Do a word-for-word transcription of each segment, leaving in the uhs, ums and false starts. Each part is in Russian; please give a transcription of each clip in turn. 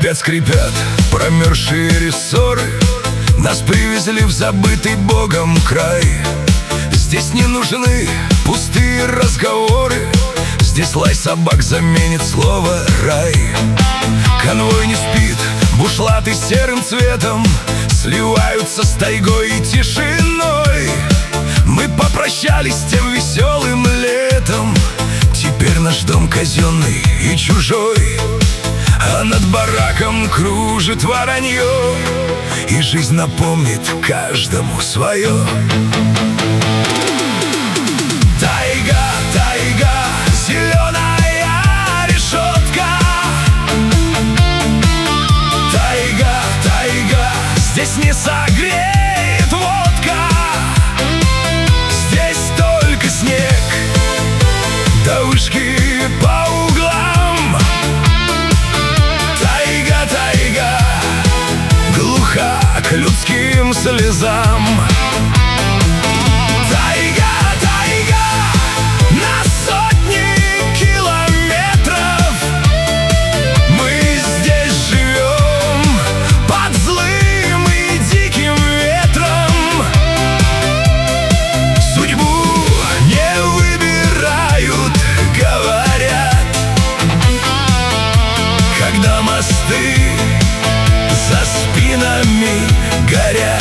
опять скрипят промерзшие рессоры. Нас привезли в забытый Богом край. Здесь не нужны пустые разговоры. Здесь лай собак заменит слово «рай». Конвой не спит, бушлаты серым цветом сливаются с тайгой и тишиной. Мы попрощались с тем веселым летом. Теперь наш дом казенный и чужой, а над бараком кружит воронье, и жизнь напомнит каждому свое. Тайга, тайга, зеленая решетка. Тайга, тайга, здесь не согреет водка. Здесь только снег, да вышки по углам. Тайга, тайга, глуха к людским слезам. Тайга, тайга, на сотни километров мы здесь живем под злым и диким ветром. Судьбу не выбирают, говорят, когда мосты за спинами горят.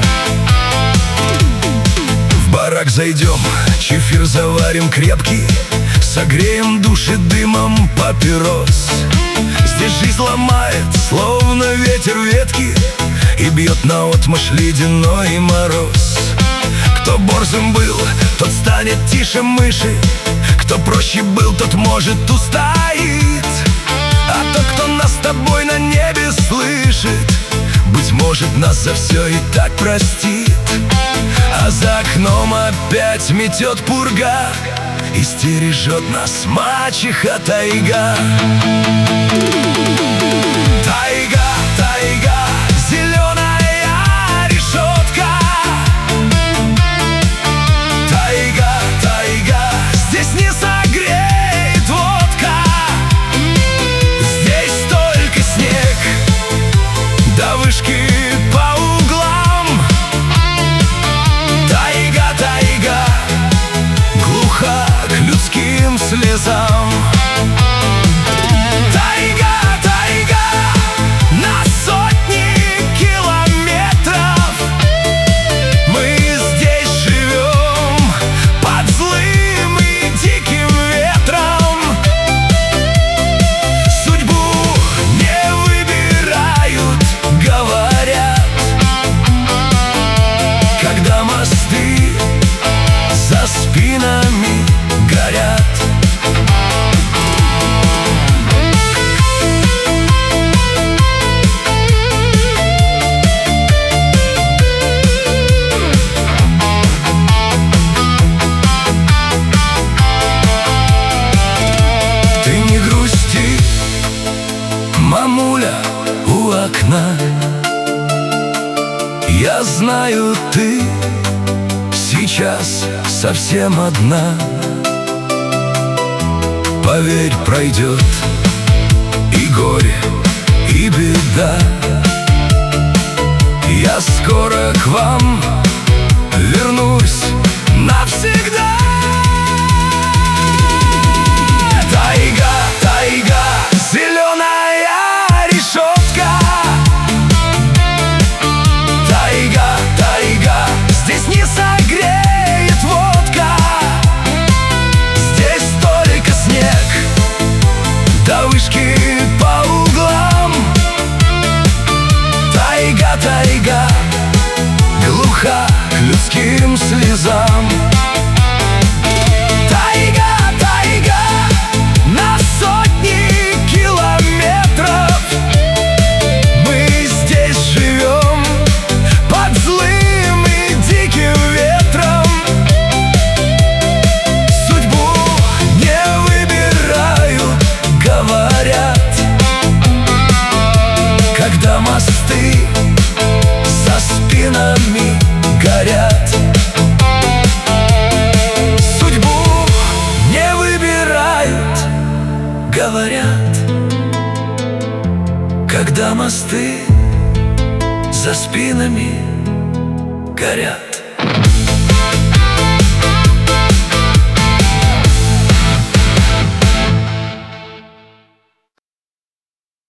В барак зайдем, чефир заварим крепкий, согреем души дымом папирос. Здесь жизнь ломает, словно ветер ветки, и бьет наотмашь ледяной мороз. Кто борзым был, тот станет тише мыши. Кто проще был, тот, может, устоит. А тот, кто нас с тобой на небе слышит, быть может, нас за все и так простит. А за окном опять метет пурга, и стережет нас мачеха тайга. Тайга, тайга, зеленая решетка. Тайга, тайга, здесь не согреет водка. Здесь только снег, да вышки по углам. Тайга, тайга, глуха к людским слезам. Тайга, тайга, на сотни километров мы здесь живем под злым и диким ветром. Судьбу не выбирают, говорят, когда мосты за спинами горят. Ты не грусти, мамуля у окна. Я знаю, ты сейчас совсем одна. Поверь, пройдет и горе, и беда. Я скоро к вам вернусь навсегда. Тайга, тайга, зеленая решетка. Тайга, тайга, здесь не согреет водка. Здесь только снег, да вышки по углам. Тайга, тайга, глуха к людским слезам. за спинами горят.